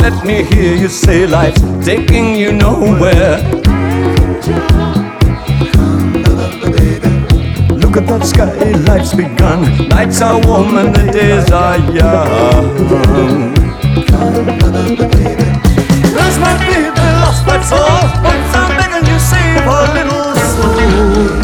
let me hear you say life's taking you nowhere. Look at that sky, life's begun. Nights are warm and the days are young. Lost my baby, lost my soul. Once I'm begging you, save a little soul.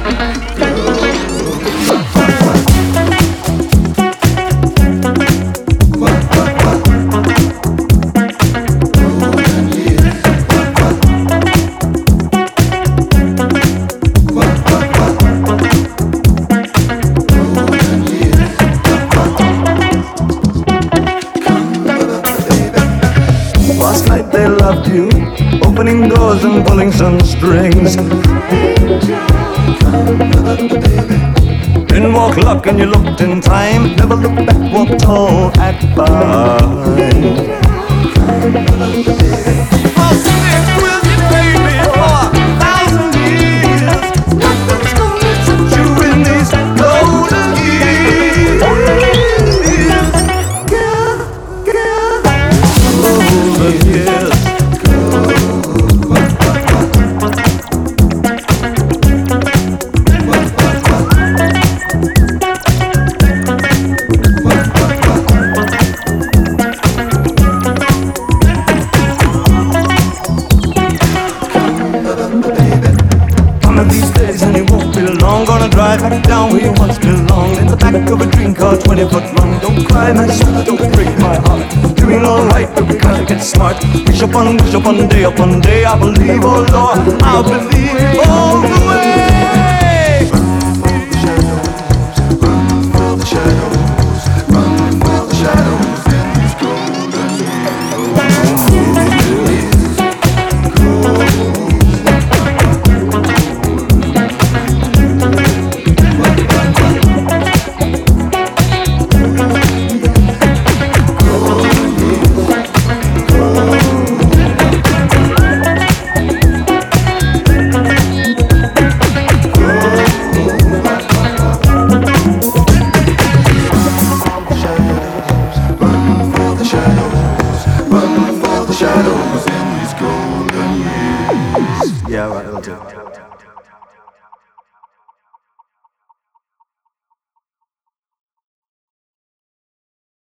Last night they loved you, opening doors and pulling some strings. Didn't walk luck and you looked in time. Never looked back, walked tall, act fine. I'll stick with you, baby, for 1,000 years. Nothing's gonna touch you in these golden years. Golden years. These days and it won't be long. Gonna drive back down where you once belonged, in the back of a dream car 20 foot long. Don't cry my sweet, don't break my heart. Doing alright but we gotta get smart. Wish upon day, I believe, oh Lord, I believe all the way.